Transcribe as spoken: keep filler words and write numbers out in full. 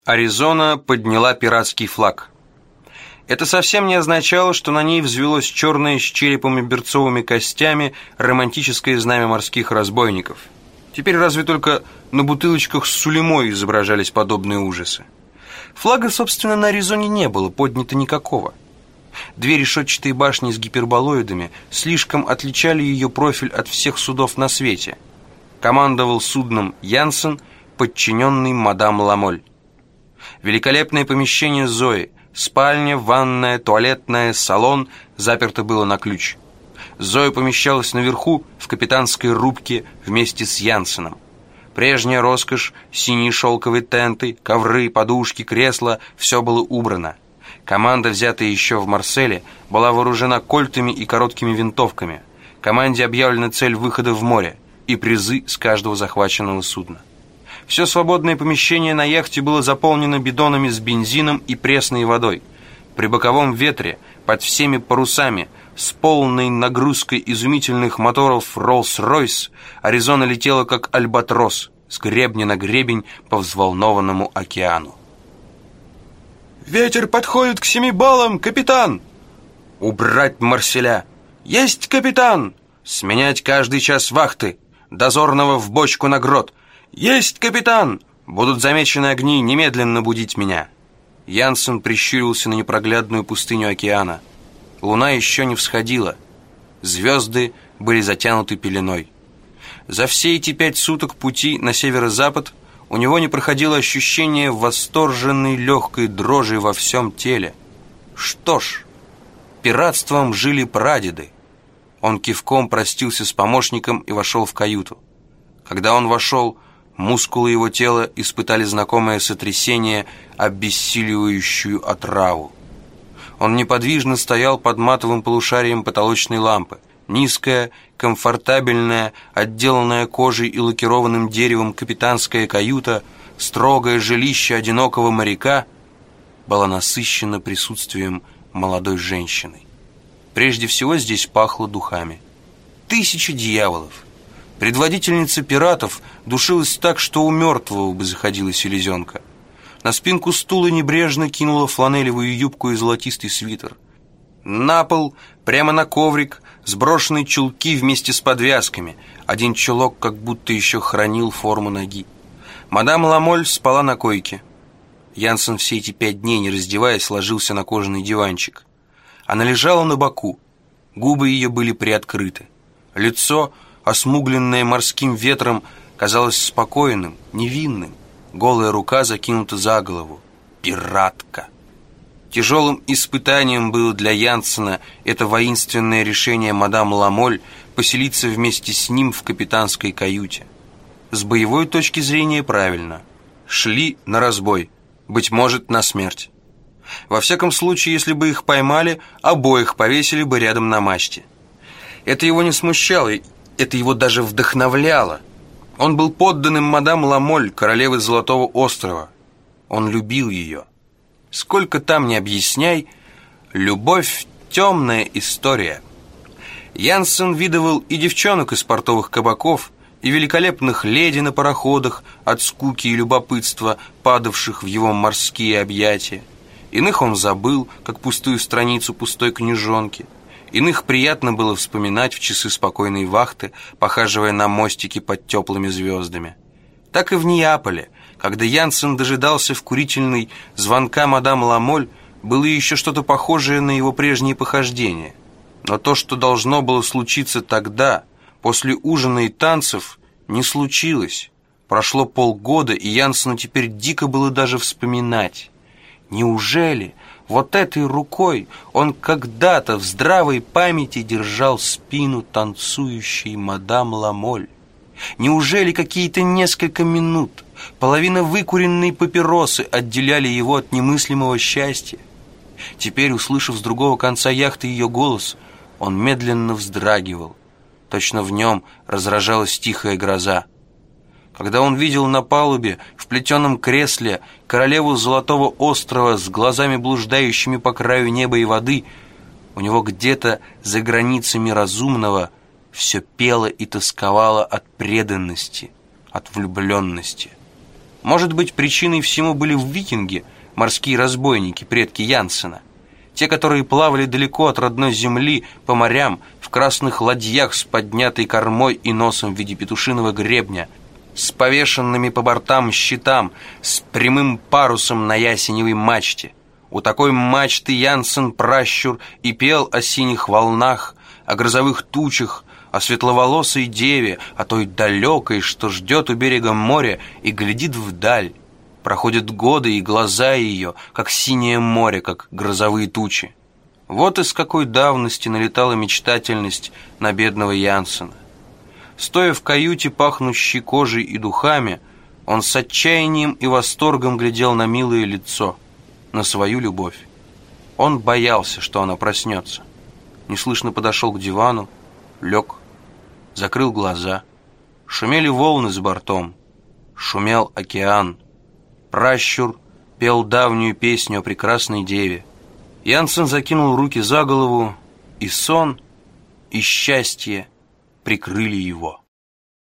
Аризона подняла пиратский флаг. Это совсем не означало, что на ней взвелось черное с черепом и берцовыми костями романтическое знамя морских разбойников. Теперь разве только на бутылочках с сулемой изображались подобные ужасы. Флага, собственно, на Аризоне не было поднято никакого. Две решетчатые башни с гиперболоидами слишком отличали ее профиль от всех судов на свете. Командовал судном Янсен, подчиненный мадам Ламоль. Великолепное помещение Зои, спальня, ванная, туалетная, салон, заперто было на ключ. Зоя помещалась наверху в капитанской рубке вместе с Янсеном. Прежняя роскошь, синие шелковые тенты, ковры, подушки, кресла — все было убрано. Команда, взятая еще в Марселе, была вооружена кольтами и короткими винтовками. Команде объявлена цель выхода в море и призы с каждого захваченного судна. Все свободное помещение на яхте было заполнено бидонами с бензином и пресной водой. При боковом ветре, под всеми парусами, с полной нагрузкой изумительных моторов Роллс-Ройс, Аризона летела как альбатрос с гребня на гребень по взволнованному океану. «Ветер подходит к семи баллам, капитан!» «Убрать Марселя!» «Есть, капитан!» «Сменять каждый час вахты! Дозорного в бочку на грот!» «Есть, капитан!» «Будут замечены огни, немедленно будить меня!» Янсен прищурился на непроглядную пустыню океана. Луна еще не всходила. Звезды были затянуты пеленой. За все эти пять суток пути на северо-запад у него не проходило ощущение восторженной легкой дрожи во всем теле. Что ж, пиратством жили прадеды. Он кивком простился с помощником и вошел в каюту. Когда он вошел, мускулы его тела испытали знакомое сотрясение, обессиливающую отраву. Он неподвижно стоял под матовым полушарием потолочной лампы. Низкая, комфортабельная, отделанная кожей и лакированным деревом капитанская каюта, строгое жилище одинокого моряка, была насыщена присутствием молодой женщины. Прежде всего здесь пахло духами. Тысячи дьяволов. Предводительница пиратов душилась так, что у мертвого бы заходила селезенка. На спинку стула небрежно кинула фланелевую юбку и золотистый свитер. На пол, прямо на коврик, сброшены чулки вместе с подвязками. Один чулок как будто еще хранил форму ноги. Мадам Ламоль спала на койке. Янсен все эти пять дней, не раздеваясь, ложился на кожаный диванчик. Она лежала на боку. Губы ее были приоткрыты. Лицо, осмугленное морским ветром, казалось спокойным, невинным. Голая рука закинута за голову. Пиратка. Тяжелым испытанием было для Янсена это воинственное решение мадам Ламоль поселиться вместе с ним в капитанской каюте. С боевой точки зрения правильно. Шли на разбой, быть может, на смерть. Во всяком случае, если бы их поймали, обоих повесили бы рядом на мачте. Это его не смущало, это его даже вдохновляло. Он был подданным мадам Ламоль, королевы Золотого острова. Он любил ее. Сколько там ни объясняй, любовь — темная история. Янсен видывал и девчонок из портовых кабаков, и великолепных леди на пароходах от скуки и любопытства, падавших в его морские объятия. Иных он забыл, как пустую страницу пустой книжонки. Иных приятно было вспоминать в часы спокойной вахты, похаживая на мостике под теплыми звездами. Так и в Неаполе, когда Янсен дожидался в курительной звонка мадам Ламоль, было еще что-то похожее на его прежние похождения. Но то, что должно было случиться тогда, после ужина и танцев, не случилось. Прошло полгода, и Янсену теперь дико было даже вспоминать. Неужели вот этой рукой он когда-то в здравой памяти держал спину танцующей мадам Ламоль? Неужели какие-то несколько минут, половина выкуренной папиросы отделяли его от немыслимого счастья? Теперь, услышав с другого конца яхты ее голос, он медленно вздрагивал. Точно в нем разражалась тихая гроза. Когда он видел на палубе, в плетеном кресле, королеву Золотого острова с глазами блуждающими по краю неба и воды, у него где-то за границами разумного все пело и тосковало от преданности, от влюбленности. Может быть, причиной всему были викинги, морские разбойники, предки Янсена. Те, которые плавали далеко от родной земли по морям, в красных ладьях с поднятой кормой и носом в виде петушиного гребня, с повешенными по бортам щитам, с прямым парусом на ясеневой мачте. У такой мачты Янсен пращур и пел о синих волнах, о грозовых тучах, о светловолосой деве, о той далекой, что ждет у берега моря и глядит вдаль. Проходят годы, и глаза ее, как синее море, как грозовые тучи. Вот из какой давности налетала мечтательность на бедного Янсена. Стоя в каюте, пахнущей кожей и духами, он с отчаянием и восторгом глядел на милое лицо, на свою любовь. Он боялся, что она проснется. Неслышно подошел к дивану, лег, закрыл глаза. Шумели волны за бортом, шумел океан. Пращур пел давнюю песню о прекрасной деве. Янсен закинул руки за голову, и сон, и счастье прикрыли его.